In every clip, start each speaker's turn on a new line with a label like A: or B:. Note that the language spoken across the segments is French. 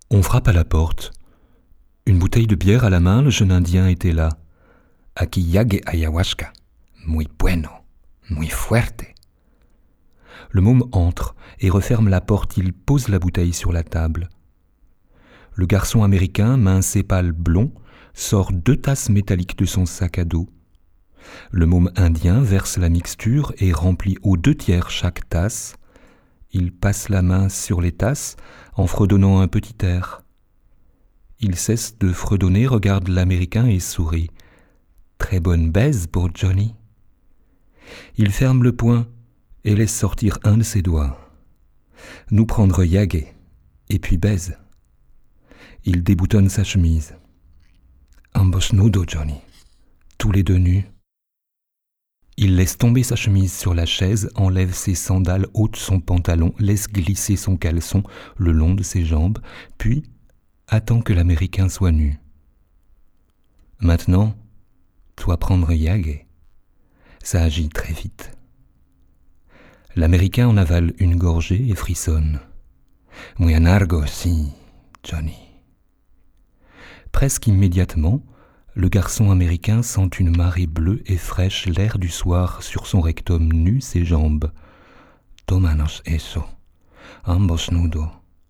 A: On frappe à la porte. Une bouteille de bière à la main, le jeune Indien était là. Aquí yague ayahuasca. Muy bueno. Muy fuerte. Le môme entre et referme la porte. Il pose la bouteille sur la table. Le garçon américain, mince et pâle blond, sort 2 tasses métalliques de son sac à dos. Le môme indien verse la mixture et remplit aux 2/3 chaque tasse. Il passe la main sur les tasses en fredonnant un petit air. Il cesse de fredonner, regarde l'Américain et sourit. Très bonne baise pour Johnny. Il ferme le poing et laisse sortir un de ses doigts. Nous prendre yague et puis baise. Il déboutonne sa chemise. Ambos nudo, Johnny. Tous les 2 nus. Il laisse tomber sa chemise sur la chaise, enlève ses sandales, ôte son pantalon, laisse glisser son caleçon le long de ses jambes, puis attend que l'Américain soit nu. Maintenant, toi prendre yague. Ça agit très vite. L'Américain en avale une gorgée et frissonne. Muy amargo, si, Johnny. Presque immédiatement, le garçon américain sent une marée bleue et fraîche, l'air du soir sur son rectum nu, ses jambes. Tomanos eso, ambos nudo.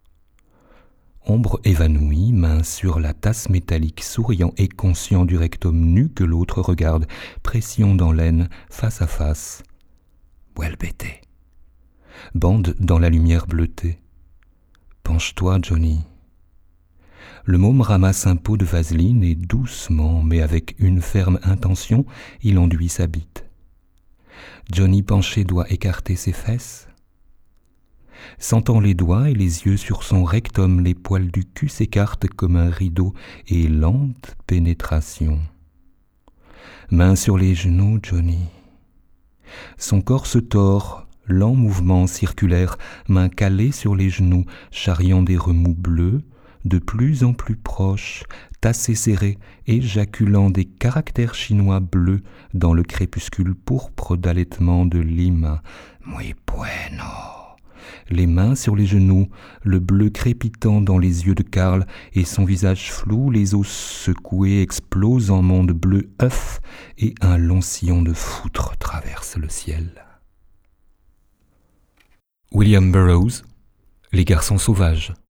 A: Ombre évanouie, main sur la tasse métallique, souriant et conscient du rectum nu que l'autre regarde, pression dans l'aine, face à face. Vuelvete. Bande dans la lumière bleutée. Penche-toi, Johnny. Le môme ramasse un pot de vaseline et doucement, mais avec une ferme intention, il enduit sa bite. Johnny penché doit écarter ses fesses. Sentant les doigts et les yeux sur son rectum, les poils du cul s'écartent comme un rideau et lente pénétration. Main sur les genoux, Johnny. Son corps se tord, lent mouvement circulaire, main calée sur les genoux, charriant des remous bleus, de plus en plus proches, tassés serrés, éjaculant des caractères chinois bleus dans le crépuscule pourpre d'allaitement de Lima. Muy bueno. Les mains sur les genoux, le bleu crépitant dans les yeux de Karl et son visage flou, les os secoués explosent en monde bleu œuf et un long sillon de foutre traverse le ciel. William Burroughs, Les garçons sauvages.